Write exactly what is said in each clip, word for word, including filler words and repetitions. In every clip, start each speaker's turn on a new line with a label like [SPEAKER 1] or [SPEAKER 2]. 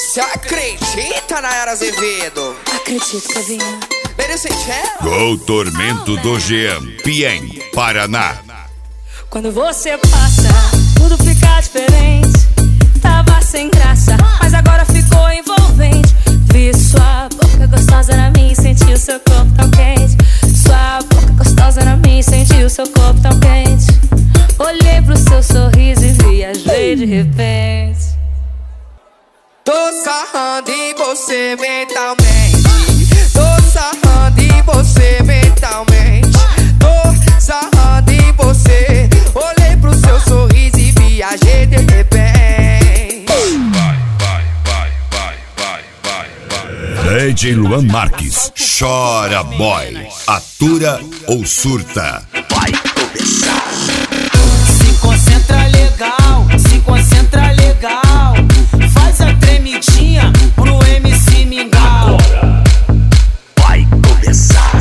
[SPEAKER 1] Você acredita, Nayara Azevedo?
[SPEAKER 2] Acredito, Kevinho.
[SPEAKER 3] Gol Tormento do Jean, Piém, Paraná.
[SPEAKER 2] Quando você passa, tudo fica diferente. Tava sem graça, mas agora ficou envolvente. Vi sua boca gostosa na minha e senti o seu corpo tão quente. Sua boca gostosa na minha e senti o seu corpo tão quente. Olhei pro seu sorriso e viajei de repente.
[SPEAKER 1] Tô sarrando em você mentalmente. Tô sarrando em você mentalmente. Tô sarrando em você. Olhei pro seu sorriso e viajei de repente.
[SPEAKER 3] Vai, vai, vai, vai, vai, vai, vai. D J Luan Marques, chora boy. Atura ou surta?
[SPEAKER 4] Vai começar. Se concentra legal, se concentra legal. Faz a tremidinha pro M C Mingau. Vai começar.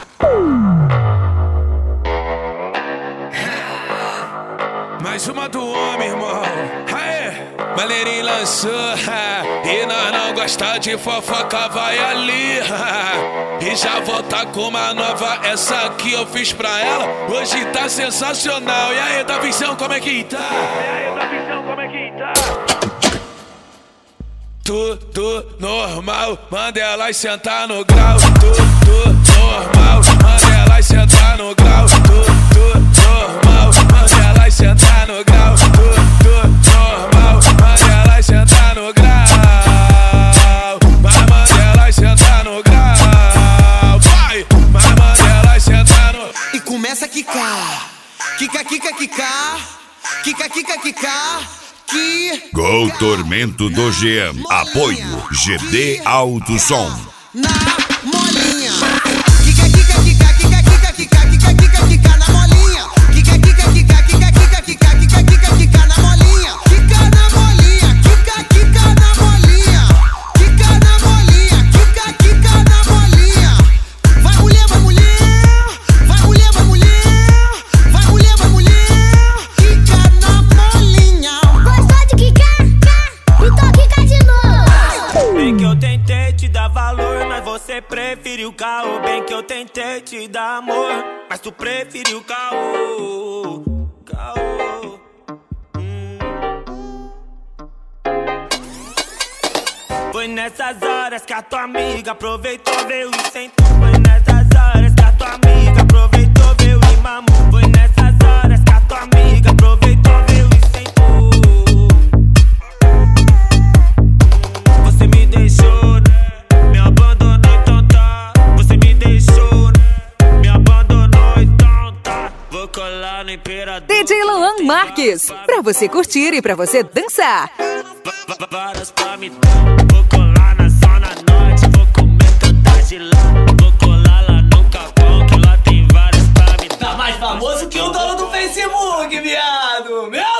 [SPEAKER 5] Mais uma do homem, irmão. Aê, Maneirinho lançou. E nós não gosta de fofoca, vai ali. E já volta com uma nova. Essa aqui eu fiz pra ela. Hoje tá sensacional. E aí, da visão, como é que tá? E aí, da visão, como é que tá? Tudo normal, manda elas sentar no grau. Tudo normal, manda elas sentar no grau. Tudo normal, manda elas sentar no grau. Tudo normal, manda elas sentar no grau. Vai, manda elas sentar no grau. Vai, vai, manda elas sentar no...
[SPEAKER 4] E começa a quicar. Quica, quica, quicar. Quica, quica, quicar. Que...
[SPEAKER 3] Gol Tormento do Jean. Apoio G D Alto Som.
[SPEAKER 4] Na molinha. Quica, quica, quica, quica, quica, quica, quica, quica, quica na molinha. Quica, quica, quica, quica, quica, quica, quica, quica, quica na molinha. Quica na molinha. Quica, quica na molinha. Quica na molinha. Quica, quica na molinha. Vai mulher, vai mulher. Vai mulher, vai mulher. Vai mulher, vai mulher. Quica na molinha.
[SPEAKER 6] Então quica de novo.
[SPEAKER 4] Bem que eu tentei te dar valor, mas você preferiu caô. Bem que eu tentei te dar amor, mas tu preferiu caô. Caô. Hum. Foi nessas horas que a tua amiga aproveitou, veio e sentou. Foi nessas horas que a tua amiga aproveitou, veio e mamou. Foi nessas horas que a tua amiga aproveitou, veio e sentou. Você me deixou, né? Me abandonou, então tá. Você me deixou, né? Me abandonou, então tá. Vou colar no Imperador.
[SPEAKER 7] D J Luan Marques, pra você curtir e pra você dançar.
[SPEAKER 4] Várias pra me dar. Vou colar na zona norte, vou comer todas de lá. Vou colar lá no Capão, que lá tem várias pra me dar. Tá mais famoso que o dono do Facebook, viado. Meu